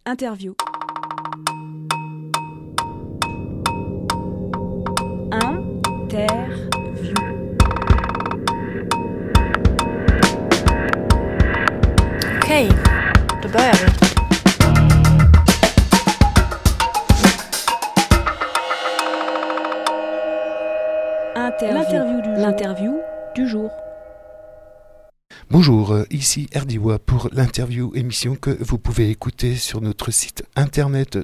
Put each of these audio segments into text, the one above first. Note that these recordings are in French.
Interview. Interview. Okej, då börjar vi. L'interview du jour. Bonjour, ici Erdiwa pour l'interview émission que vous pouvez écouter sur notre site internet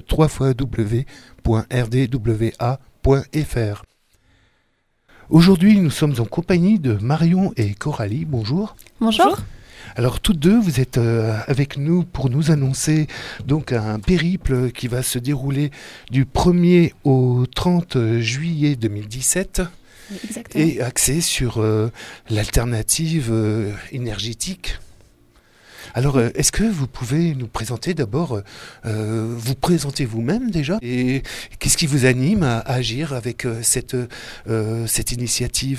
www.rdwa.fr. Aujourd'hui, nous sommes en compagnie de Marion et Coralie. Bonjour. Bonjour. Alors toutes deux, vous êtes avec nous pour nous annoncer donc un périple qui va se dérouler du 1er au 30 juillet 2017. Exactement. Et axé sur l'alternative énergétique. Alors, est-ce que vous pouvez nous présenter d'abord, vous présenter vous-même déjà, et qu'est-ce qui vous anime à agir avec cette initiative ?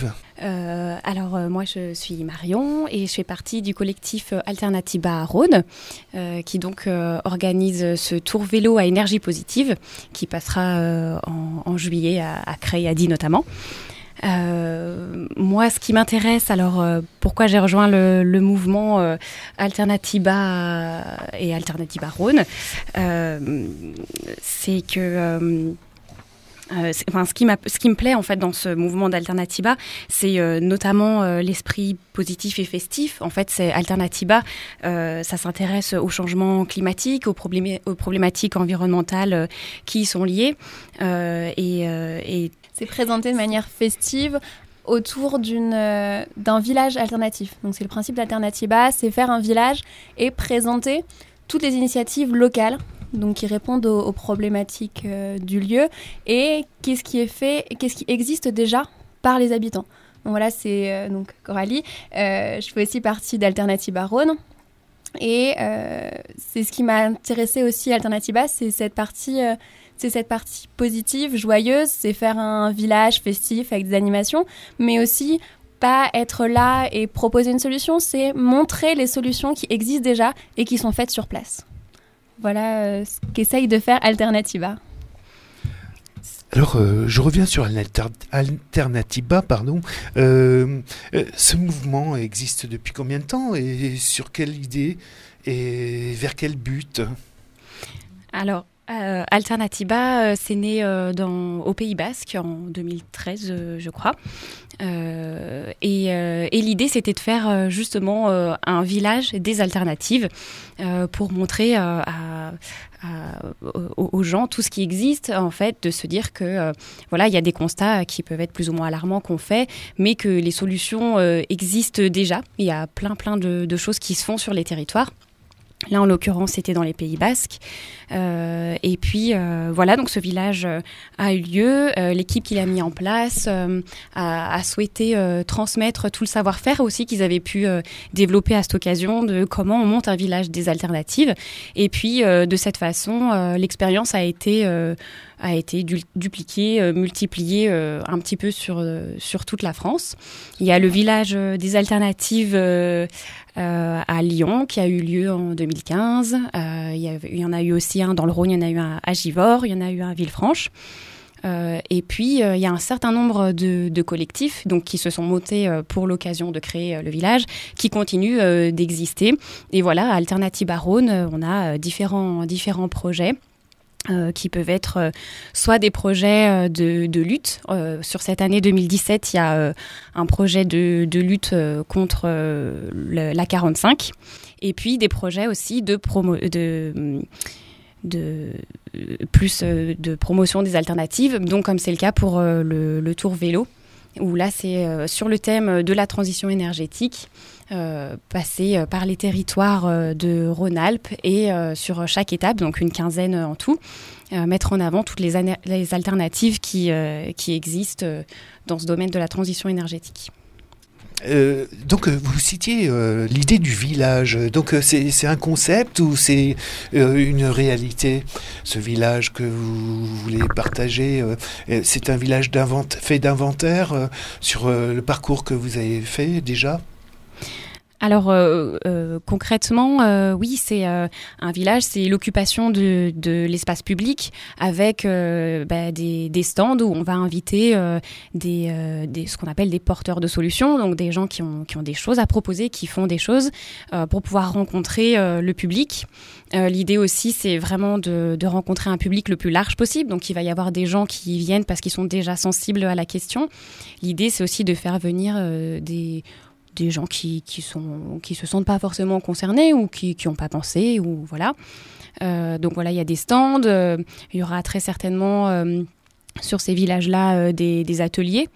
Moi je suis Marion et je fais partie du collectif Alternatiba à Rhône qui donc organise ce tour vélo à énergie positive qui passera en juillet à Creil-Adi notamment. Moi, ce qui m'intéresse, pourquoi j'ai rejoint le mouvement Alternatiba et Alternatiba Rhône, c'est que ce qui me plaît en fait dans ce mouvement d'Alternatiba, c'est notamment l'esprit positif et festif. En fait, c'est Alternatiba, ça s'intéresse au changement climatique, aux problématiques environnementales qui y sont liées, et c'est présenté de manière festive autour d'un village alternatif. Donc c'est le principe d'Alternatiba, c'est faire un village et présenter toutes les initiatives locales, donc qui répondent aux problématiques du lieu, et qu'est-ce qui existe déjà par les habitants. Donc voilà, c'est donc Coralie. Je fais aussi partie d'Alternatiba Rhône. Et c'est ce qui m'a intéressée aussi à Alternatiba, c'est cette partie positive, joyeuse, c'est faire un village festif avec des animations, mais aussi pas être là et proposer une solution, c'est montrer les solutions qui existent déjà et qui sont faites sur place. Voilà ce qu'essaye de faire Alternatiba. Alors, je reviens sur Alternatiba, ce mouvement existe depuis combien de temps et sur quelle idée et vers quel but ? Alors, Alternatiba, c'est né au Pays Basque en 2013, je crois. Et l'idée, c'était de faire justement un village des alternatives pour montrer aux gens tout ce qui existe, en fait, de se dire que il y a des constats qui peuvent être plus ou moins alarmants qu'on fait, mais que les solutions existent déjà. Il y a plein de choses qui se font sur les territoires. Là, en l'occurrence, c'était dans les Pays Basques. Et puis, donc ce village a eu lieu. L'équipe qui l'a mis en place a souhaité transmettre tout le savoir-faire aussi qu'ils avaient pu développer à cette occasion de comment on monte un village des alternatives. Et puis, de cette façon, l'expérience a été dupliquée, multipliée un petit peu sur toute la France. Il y a le village des alternatives à Lyon qui a eu lieu en 2015. Il y en a eu aussi un dans le Rhône, il y en a eu un à Givors, il y en a eu un à Villefranche. Et puis, il y a un certain nombre de collectifs donc, qui se sont montés pour l'occasion de créer le village, qui continuent d'exister. Et voilà, à Alternatiba Rhône, on a différents projets. Qui peuvent être soit des projets de lutte. Sur cette année 2017, il y a un projet de lutte contre la 45, et puis des projets aussi de promotion des alternatives, donc comme c'est le cas pour le Tour Vélo, où là c'est sur le thème de la transition énergétique, passer par les territoires de Rhône-Alpes et sur chaque étape, donc une quinzaine en tout, mettre en avant toutes les alternatives qui existent dans ce domaine de la transition énergétique. Donc vous citiez l'idée du village, donc c'est un concept ou c'est une réalité, ce village que vous voulez partager, c'est un village fait d'inventaire sur le parcours que vous avez fait déjà ? Alors concrètement, oui, c'est un village, c'est l'occupation de l'espace public avec des stands où on va inviter ce qu'on appelle des porteurs de solutions, donc des gens qui ont des choses à proposer, qui font des choses pour pouvoir rencontrer le public. L'idée aussi, c'est vraiment de rencontrer un public le plus large possible. Donc, il va y avoir des gens qui viennent parce qu'ils sont déjà sensibles à la question. L'idée, c'est aussi de faire venir des gens qui se sentent pas forcément concernés ou qui n'ont pas pensé, ou voilà. Donc voilà, il y a des stands. Il y aura très certainement sur ces villages-là des ateliers.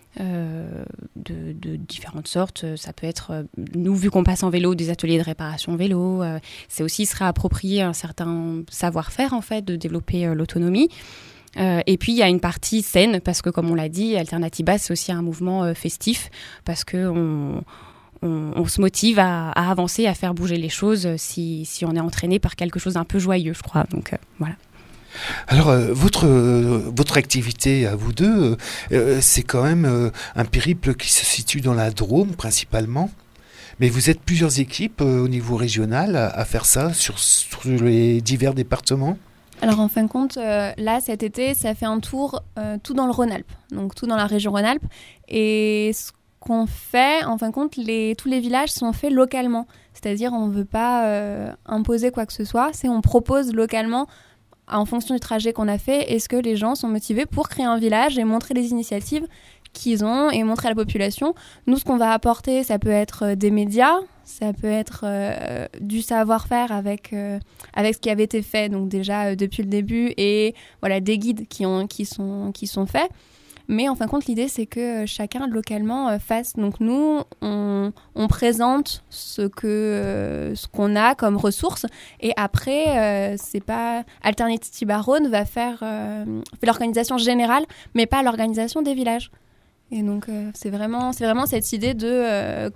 De différentes sortes. Ça peut être, nous, vu qu'on passe en vélo, des ateliers de réparation vélo. C'est aussi se réapproprier un certain savoir-faire, en fait, de développer l'autonomie. Et puis, il y a une partie scène, parce que, comme on l'a dit, Alternatiba, c'est aussi un mouvement festif, parce qu'on se motive à avancer, à faire bouger les choses si on est entraîné par quelque chose d'un peu joyeux, je crois. Donc, voilà. Alors, votre activité à vous deux, c'est quand même un périple qui se situe dans la Drôme principalement, mais vous êtes plusieurs équipes au niveau régional à faire ça sur les divers départements. Alors en fin de compte, là cet été, ça fait un tour tout dans le Rhône-Alpes, donc tout dans la région Rhône-Alpes. Et ce qu'on fait, en fin de compte, tous les villages sont faits localement. C'est-à-dire on ne veut pas imposer quoi que ce soit, on propose localement en fonction du trajet qu'on a fait, est-ce que les gens sont motivés pour créer un village et montrer les initiatives qu'ils ont et montrer à la population. Nous, ce qu'on va apporter, ça peut être des médias, ça peut être du savoir-faire avec ce qui avait été fait donc déjà depuis le début, et voilà, des guides qui sont faits. Mais en fin de compte, l'idée, c'est que chacun localement fasse. Donc nous, on présente ce qu'on a comme ressources. Et après, c'est pas Alternatiba Rhône va faire l'organisation générale, mais pas l'organisation des villages. Et donc c'est vraiment cette idée de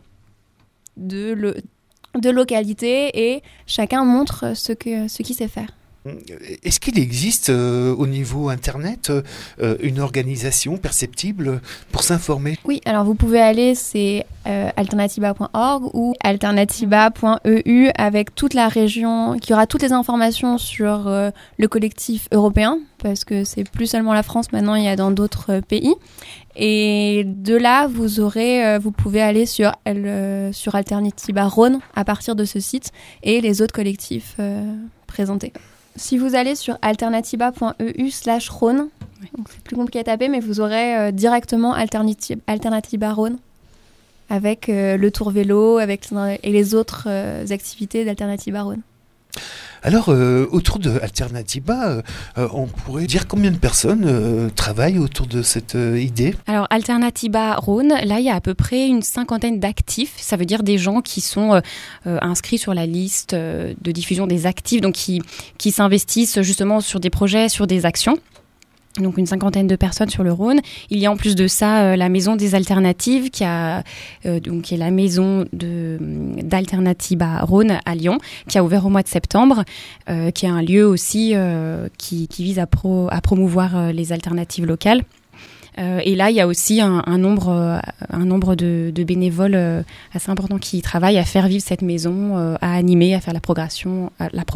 localité, et chacun montre ce qu'il sait faire. Est-ce qu'il existe au niveau Internet une organisation perceptible pour s'informer ? Oui, alors vous pouvez aller, c'est alternatiba.org ou alternatiba.eu avec toute la région, qui aura toutes les informations sur le collectif européen, parce que c'est plus seulement la France, maintenant il y a dans d'autres pays. Et de là, vous pouvez aller sur Alternatiba Rhône à partir de ce site, et les autres collectifs présentés. Si vous allez sur alternatiba.eu/Rhône, donc c'est plus compliqué à taper, mais vous aurez directement Alternatiba Rhône avec le tour vélo et les autres activités d'Alternatiba Rhône. Alors, autour de Alternatiba, on pourrait dire combien de personnes travaillent autour de cette idée ? Alors, Alternatiba Rhône, là, il y a à peu près une 50aine d'actifs. Ça veut dire des gens qui sont inscrits sur la liste de diffusion des actifs, donc qui s'investissent justement sur des projets, sur des actions. Donc une 50aine de personnes sur le Rhône. Il y a en plus de ça la Maison des Alternatives qui est la maison d'Alternatiba Rhône à Lyon, qui a ouvert au mois de septembre, qui est un lieu aussi qui vise à promouvoir les alternatives locales. Et là, il y a aussi un nombre de bénévoles assez important qui travaillent à faire vivre cette maison, à animer, à faire la programmation.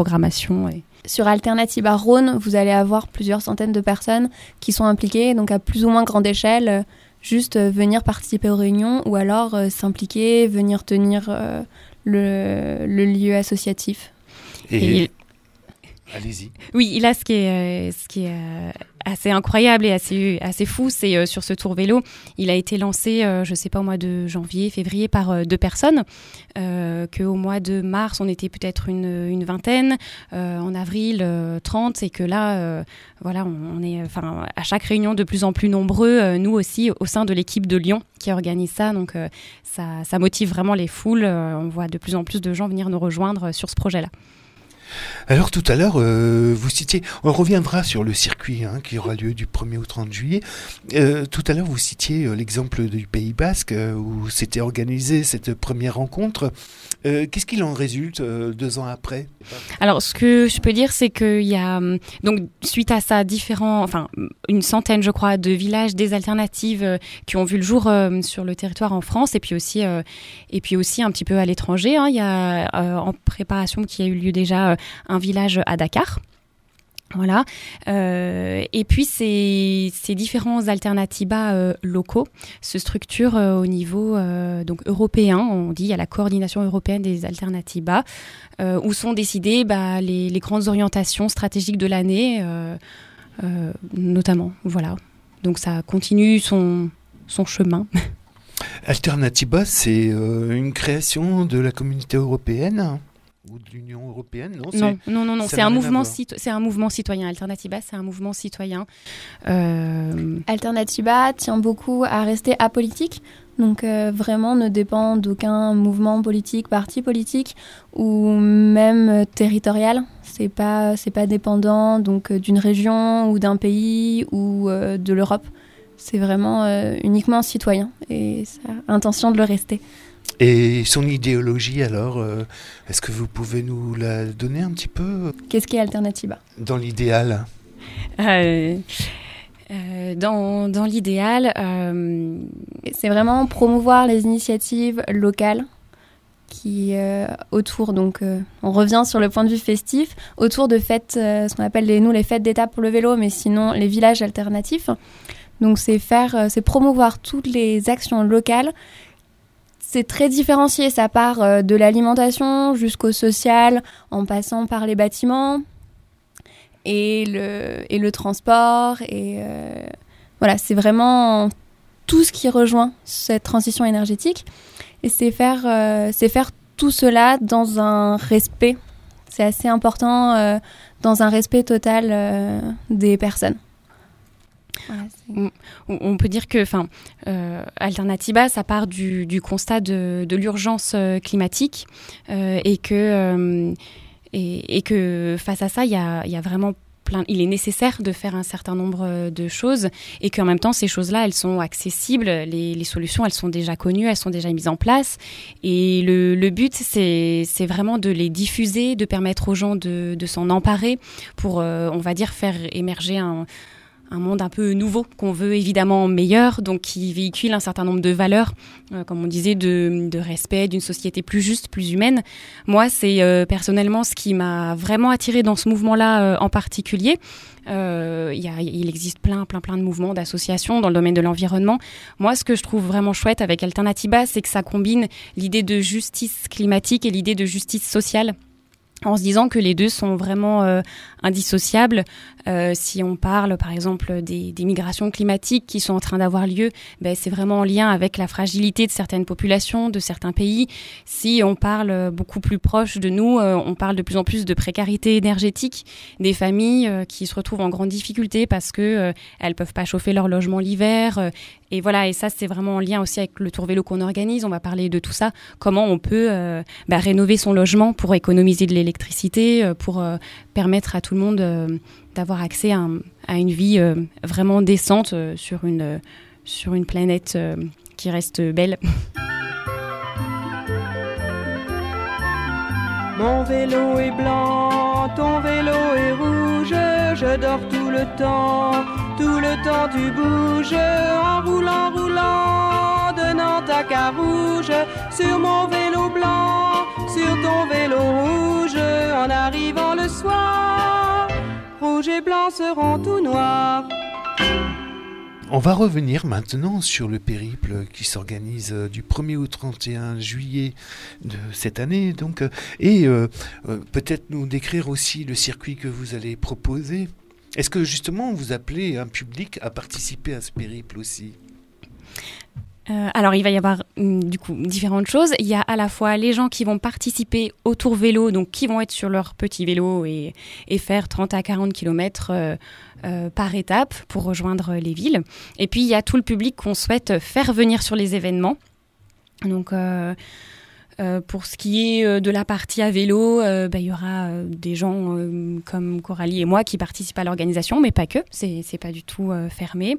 Sur Alternatiba Rhône, vous allez avoir plusieurs centaines de personnes qui sont impliquées, donc à plus ou moins grande échelle, juste venir participer aux réunions ou alors s'impliquer, venir tenir le lieu associatif. Et allez-y. Oui, là, ce qui est assez incroyable et assez fou, c'est sur ce tour vélo, il a été lancé, je ne sais pas, au mois de janvier, février, par 2 personnes, qu'au mois de mars, on était peut-être une vingtaine, en avril, 30, et que là, voilà, on est à chaque réunion de plus en plus nombreux, nous aussi, au sein de l'équipe de Lyon qui organise ça, donc ça motive vraiment les foules, on voit de plus en plus de gens venir nous rejoindre sur ce projet-là. Alors tout à l'heure, vous citiez, on reviendra sur le circuit qui aura lieu du 1er au 30 juillet. Tout à l'heure, vous citiez l'exemple du Pays Basque où s'était organisée cette première rencontre. Qu'est-ce qu'il en résulte 2 ans après ? Alors, ce que je peux dire, c'est qu'il y a, donc, suite à ça, une centaine, je crois, de villages des alternatives qui ont vu le jour sur le territoire en France et puis aussi un petit peu à l'étranger. Il y a en préparation qui a eu lieu déjà un village à Dakar. Voilà. Et puis ces différents alternatibas locaux se structurent au niveau donc européen. On dit il y a la coordination européenne des alternatibas où sont décidées les grandes orientations stratégiques de l'année, notamment. Voilà. Donc ça continue son chemin. Alternatiba, c'est une création de la communauté européenne ou de l'Union européenne, non? Non. C'est un mouvement citoyen. Alternatiba, c'est un mouvement citoyen. Alternatiba tient beaucoup à rester apolitique, donc vraiment ne dépend d'aucun mouvement politique, parti politique ou même territorial. C'est pas dépendant donc d'une région ou d'un pays ou de l'Europe. C'est vraiment uniquement citoyen et ça a intention de le rester. Et son idéologie, alors, est-ce que vous pouvez nous la donner un petit peu ? Qu'est-ce qu'est Alternatiba ? Dans l'idéal dans l'idéal, c'est vraiment promouvoir les initiatives locales qui autour, donc on revient sur le point de vue festif, autour de fêtes, ce qu'on appelle les fêtes d'étape pour le vélo, mais sinon les villages alternatifs. Donc c'est promouvoir toutes les actions locales. C'est très différencié, ça part de l'alimentation jusqu'au social, en passant par les bâtiments et le transport. Et voilà, c'est vraiment tout ce qui rejoint cette transition énergétique. Et c'est faire tout cela dans un respect. C'est assez important, dans un respect total des personnes. Voilà, on peut dire que Alternatiba, ça part du constat de l'urgence climatique et que face à ça, il y a vraiment il est nécessaire de faire un certain nombre de choses et qu'en même temps, ces choses-là, elles sont accessibles. Les solutions, elles sont déjà connues, elles sont déjà mises en place. Et le but, c'est vraiment de les diffuser, de permettre aux gens de s'en emparer pour, on va dire, faire émerger un monde un peu nouveau, qu'on veut évidemment meilleur, donc qui véhicule un certain nombre de valeurs, comme on disait, de respect, d'une société plus juste, plus humaine. Moi, c'est personnellement ce qui m'a vraiment attirée dans ce mouvement-là en particulier. Il existe plein de mouvements, d'associations dans le domaine de l'environnement. Moi, ce que je trouve vraiment chouette avec Alternatiba, c'est que ça combine l'idée de justice climatique et l'idée de justice sociale, en se disant que les deux sont vraiment indissociables. Si on parle, par exemple, des migrations climatiques qui sont en train d'avoir lieu, c'est vraiment en lien avec la fragilité de certaines populations, de certains pays. Si on parle beaucoup plus proche de nous, on parle de plus en plus de précarité énergétique, des familles qui se retrouvent en grande difficulté parce que elles peuvent pas chauffer leur logement l'hiver. Et voilà, et ça, c'est vraiment en lien aussi avec le Tour Vélo qu'on organise. On va parler de tout ça, comment on peut rénover son logement pour économiser de l'électricité, pour permettre à tout le monde d'avoir accès à une vie vraiment décente sur une planète qui reste belle. Mon vélo est blanc, ton vélo est rouge, je dors tout le temps tu bouges, en roulant, de Nantes à Carouge, sur mon vélo blanc, sur ton vélo rouge, en arrivant le soir, rouge et blanc seront tout noirs. On va revenir maintenant sur le périple qui s'organise du 1er au 31 juillet de cette année, donc, et peut-être nous décrire aussi le circuit que vous allez proposer. Est-ce que justement vous appelez un public à participer à ce périple aussi ? Alors, il va y avoir du coup différentes choses. Il y a à la fois les gens qui vont participer au Tour Vélo, donc qui vont être sur leur petit vélo et faire 30 à 40 km par étape pour rejoindre les villes. Et puis, il y a tout le public qu'on souhaite faire venir sur les événements. Donc, Pour ce qui est de la partie à vélo, il y aura des gens comme Coralie et moi qui participent à l'organisation, mais pas que, c'est pas du tout fermé.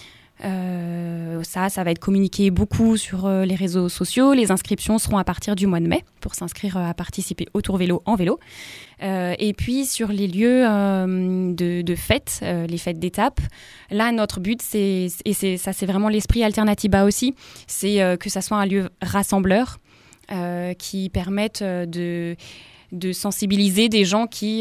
Ça va être communiqué beaucoup sur les réseaux sociaux. Les inscriptions seront à partir du mois de mai pour s'inscrire à participer au Tour Vélo en vélo. Et puis sur les lieux de fêtes, les fêtes d'étape, là notre but c'est vraiment l'esprit Alternatiba aussi, c'est que ça soit un lieu rassembleur qui permette de sensibiliser des gens qui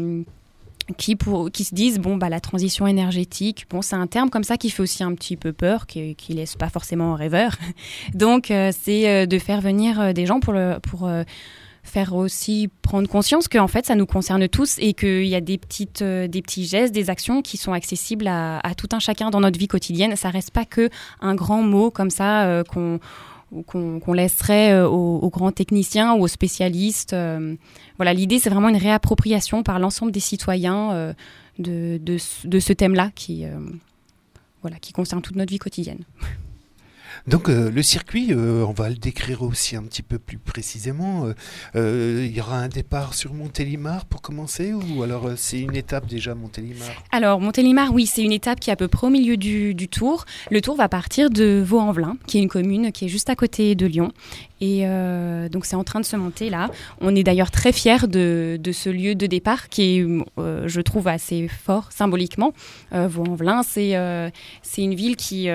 se disent la transition énergétique, c'est un terme comme ça qui fait aussi un petit peu peur, qui laisse pas forcément rêveur. Donc c'est de faire venir des gens pour faire aussi prendre conscience qu'en fait ça nous concerne tous et qu'il y a des petits gestes, des actions qui sont accessibles à tout un chacun dans notre vie quotidienne. Ça reste pas que un grand mot comme ça qu'on laisserait aux grands techniciens ou aux spécialistes. L'idée, c'est vraiment une réappropriation par l'ensemble des citoyens de ce thème-là qui concerne toute notre vie quotidienne. Donc le circuit, on va le décrire aussi un petit peu plus précisément. Il y aura un départ sur Montélimar pour commencer, ou alors c'est une étape déjà Montélimar ? Alors Montélimar, oui, c'est une étape qui est à peu près au milieu du tour. Le tour va partir de Vaux-en-Velin, qui est une commune qui est juste à côté de Lyon. Et donc c'est en train de se monter là. On est d'ailleurs très fiers de ce lieu de départ qui est, je trouve, assez fort symboliquement. Vaux-en-Velin, c'est une ville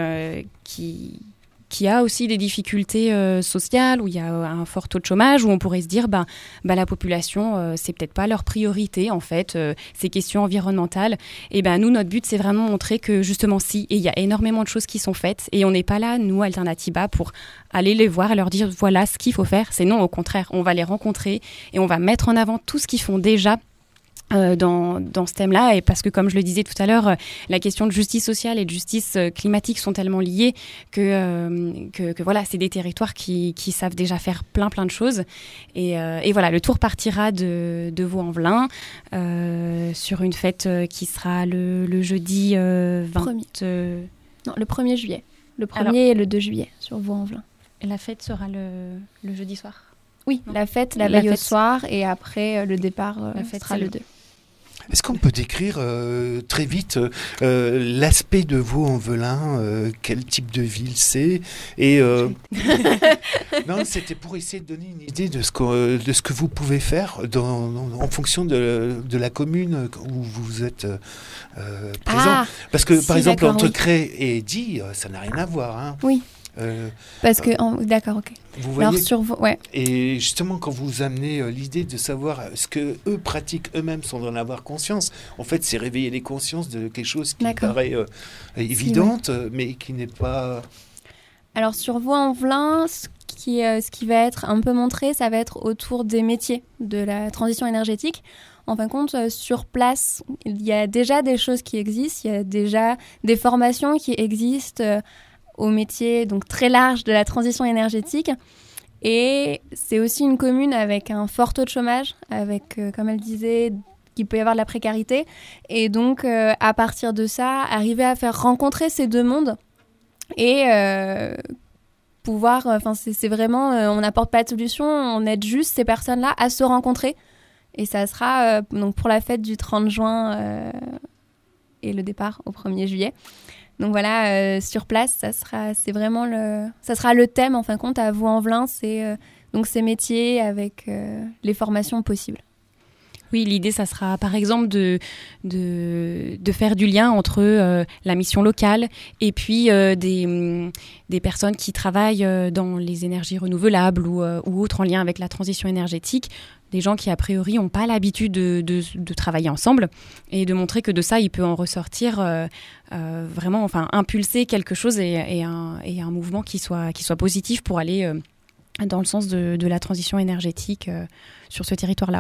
qui a aussi des difficultés sociales, où il y a un fort taux de chômage, où on pourrait se dire la population, c'est peut-être pas leur priorité en fait, ces questions environnementales. Et nous, notre but, c'est vraiment montrer que justement si, et il y a énormément de choses qui sont faites, et on n'est pas là, nous, Alternatiba, pour aller les voir et leur dire voilà ce qu'il faut faire. C'est non, au contraire, on va les rencontrer et on va mettre en avant tout ce qu'ils font déjà dans ce thème-là, et parce que comme je le disais tout à l'heure, la question de justice sociale et de justice climatique sont tellement liées que voilà, c'est des territoires qui savent déjà faire plein de choses, et voilà, le tour partira de Vaux-en-Velin sur une fête qui sera le jeudi 20... Non, le 1er juillet. Le 1er et le 2 juillet sur Vaux-en-Velin. Et la fête sera le jeudi soir. Oui, non. La fête, la veille au soir, et après le départ sera le 2. Est-ce qu'on peut décrire très vite l'aspect de Vaux-en-Velin, quel type de ville c'est, et non, c'était pour essayer de donner une idée de ce que vous pouvez faire en fonction de la commune où vous êtes présent. Parce que par exemple entre Cray et Die, ça n'a rien à voir. Hein. Oui. Parce que d'accord, ok. Vous voyez, ouais. Et justement, quand vous amenez l'idée de savoir ce que eux pratiquent eux-mêmes sans en avoir conscience, en fait, c'est réveiller les consciences de quelque chose qui paraît évidente, mais qui n'est pas. Alors sur Vaux-en-Velin, ce qui va être un peu montré, ça va être autour des métiers de la transition énergétique. En fin de compte, sur place, il y a déjà des choses qui existent, il y a déjà des formations qui existent. Au métier donc très large de la transition énergétique. Et c'est aussi une commune avec un fort taux de chômage, avec, comme elle disait, qu'il peut y avoir de la précarité. Et donc, à partir de ça, arriver à faire rencontrer ces deux mondes et pouvoir... c'est vraiment... on n'apporte pas de solution, on aide juste ces personnes-là à se rencontrer. Et ça sera donc pour la fête du 30 juin et le départ au 1er juillet. Donc voilà, sur place, ça sera le thème, en fin de compte, à Vaux-en-Velin, c'est donc ces métiers avec les formations possibles. Oui, l'idée, ça sera par exemple de faire du lien entre la mission locale et puis des personnes qui travaillent dans les énergies renouvelables ou autres en lien avec la transition énergétique. Des gens qui, a priori, n'ont pas l'habitude de travailler ensemble, et de montrer que de ça, il peut en ressortir vraiment, impulser quelque chose et un mouvement qui soit positif pour aller dans le sens de la transition énergétique sur ce territoire-là.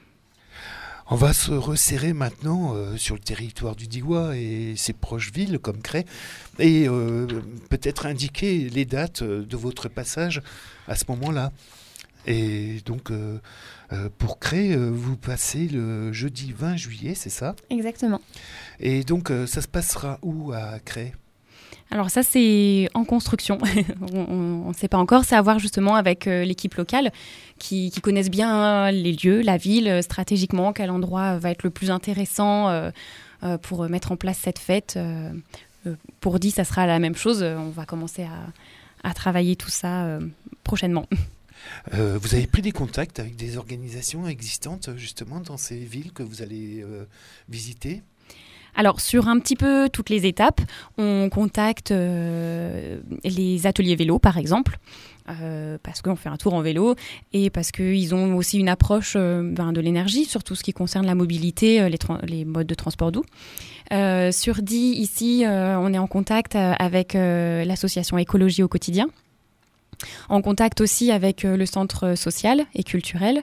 On va se resserrer maintenant sur le territoire du Diois et ses proches villes comme Cray, et peut-être indiquer les dates de votre passage à ce moment-là. Et donc, pour Cray, vous passez le jeudi 20 juillet, c'est ça ? Exactement. Et donc, ça se passera où à Cray ? Alors ça, c'est en construction. On ne sait pas encore. C'est à voir justement avec l'équipe locale qui connaissent bien les lieux, la ville, stratégiquement, quel endroit va être le plus intéressant pour mettre en place cette fête. Pour 10, ça sera la même chose. On va commencer à travailler tout ça prochainement. Vous avez pris des contacts avec des organisations existantes justement dans ces villes que vous allez visiter ? Alors, sur un petit peu toutes les étapes, on contacte les ateliers vélo, par exemple, parce qu'on fait un tour en vélo et parce qu'ils ont aussi une approche de l'énergie sur tout ce qui concerne la mobilité, les modes de transport doux. Sur Die, ici, on est en contact avec l'association Écologie au quotidien, en contact aussi avec le centre social et culturel.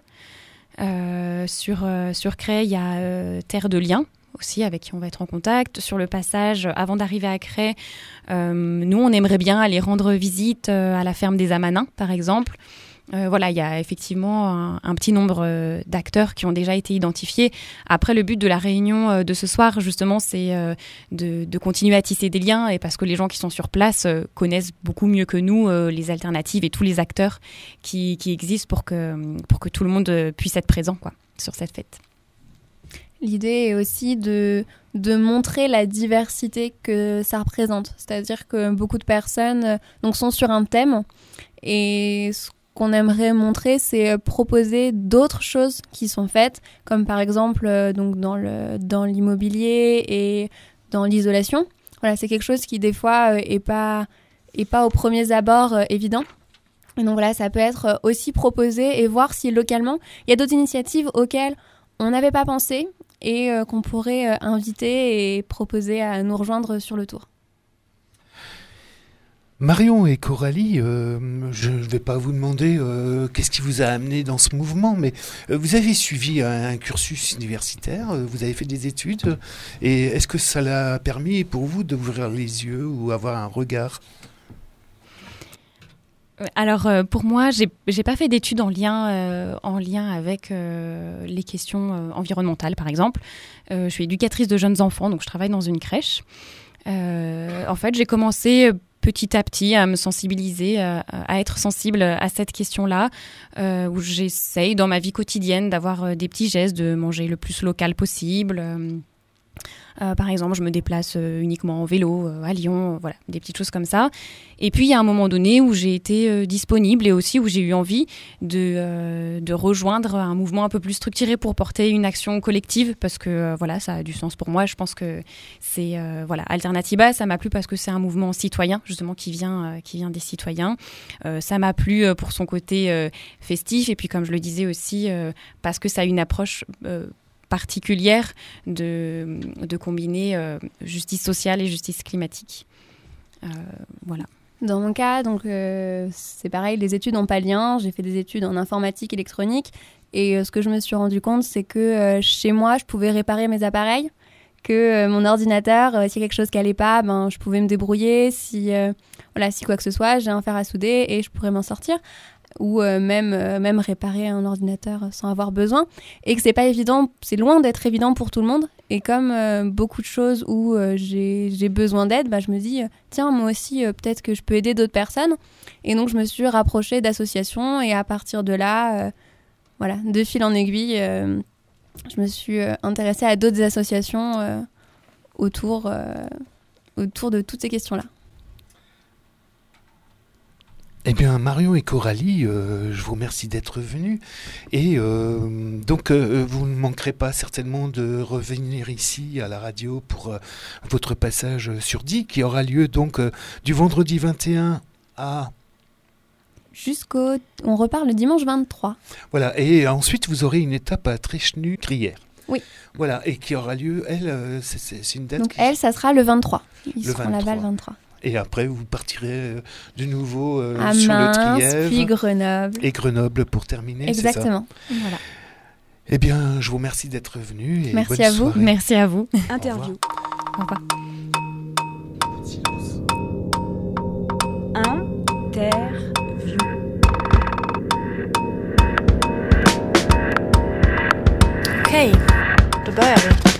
Sur Cray, il y a Terre de Liens, aussi, avec qui on va être en contact. Sur le passage, avant d'arriver à Cray, nous, on aimerait bien aller rendre visite à la ferme des Amanins, par exemple. Voilà, il y a effectivement un petit nombre d'acteurs qui ont déjà été identifiés. Après, le but de la réunion de ce soir, justement, c'est de continuer à tisser des liens, et parce que les gens qui sont sur place connaissent beaucoup mieux que nous les alternatives et tous les acteurs qui existent pour que tout le monde puisse être présent, quoi, sur cette fête. L'idée est aussi de montrer la diversité que ça représente. C'est-à-dire que beaucoup de personnes sont sur un thème, et ce qu'on aimerait montrer, c'est proposer d'autres choses qui sont faites, comme par exemple dans l'immobilier et dans l'isolation. Voilà, c'est quelque chose qui des fois est pas au premier abord évident. Et donc voilà, ça peut être aussi proposé et voir si localement il y a d'autres initiatives auxquelles on n'avait pas pensé et qu'on pourrait inviter et proposer à nous rejoindre sur le tour. Marion et Coralie, je ne vais pas vous demander qu'est-ce qui vous a amené dans ce mouvement, mais vous avez suivi un cursus universitaire, vous avez fait des études, et est-ce que ça l'a permis pour vous d'ouvrir les yeux ou avoir un regard ? Alors pour moi, j'ai pas fait d'études en lien avec les questions environnementales, par exemple. Je suis éducatrice de jeunes enfants, donc je travaille dans une crèche. En fait, j'ai commencé petit à petit à me sensibiliser, à être sensible à cette question-là, où j'essaye dans ma vie quotidienne d'avoir des petits gestes, de manger le plus local possible. Par exemple, je me déplace uniquement en vélo à Lyon, voilà, des petites choses comme ça. Et puis, il y a un moment donné où j'ai été disponible et aussi où j'ai eu envie de rejoindre un mouvement un peu plus structuré pour porter une action collective, parce que voilà, ça a du sens pour moi. Je pense que c'est Alternatiba, ça m'a plu parce que c'est un mouvement citoyen, justement, qui vient des citoyens. Ça m'a plu pour son côté festif, et puis comme je le disais aussi, parce que ça a une approche particulière de combiner justice sociale et justice climatique. Voilà. Dans mon cas, c'est pareil, les études n'ont pas de lien. J'ai fait des études en informatique électronique, et ce que je me suis rendu compte, c'est que chez moi, je pouvais réparer mes appareils, que mon ordinateur, s'il y a quelque chose qui n'allait pas, je pouvais me débrouiller. Si quoi que ce soit, j'ai un fer à souder et je pourrais m'en sortir. Ou même réparer un ordinateur sans avoir besoin, et que c'est pas évident, c'est loin d'être évident pour tout le monde. Et comme beaucoup de choses où j'ai besoin d'aide, je me dis tiens, moi aussi peut-être que je peux aider d'autres personnes. Et donc je me suis rapprochée d'associations, et à partir de là, de fil en aiguille, je me suis intéressée à d'autres associations autour de toutes ces questions-là. Eh bien, Marion et Coralie, je vous remercie d'être venus. Et donc, vous ne manquerez pas certainement de revenir ici à la radio pour votre passage sur Die, qui aura lieu donc du vendredi 21 à... On repart le dimanche 23. Voilà, et ensuite vous aurez une étape à Tréchenu-Crières. Oui. Voilà, et qui aura lieu, c'est une date... Donc ça sera le 23. Ils seront 23. là-bas le 23. Et après, vous partirez de nouveau à sur Mainz, le Trièves. Puis Grenoble. Et Grenoble pour terminer, exactement. C'est ça ? Voilà. Eh bien, je vous remercie d'être venu. Et merci bonne à vous. soirée. Merci à vous. Interview. Au revoir. Interview. Okay, de Beuerle.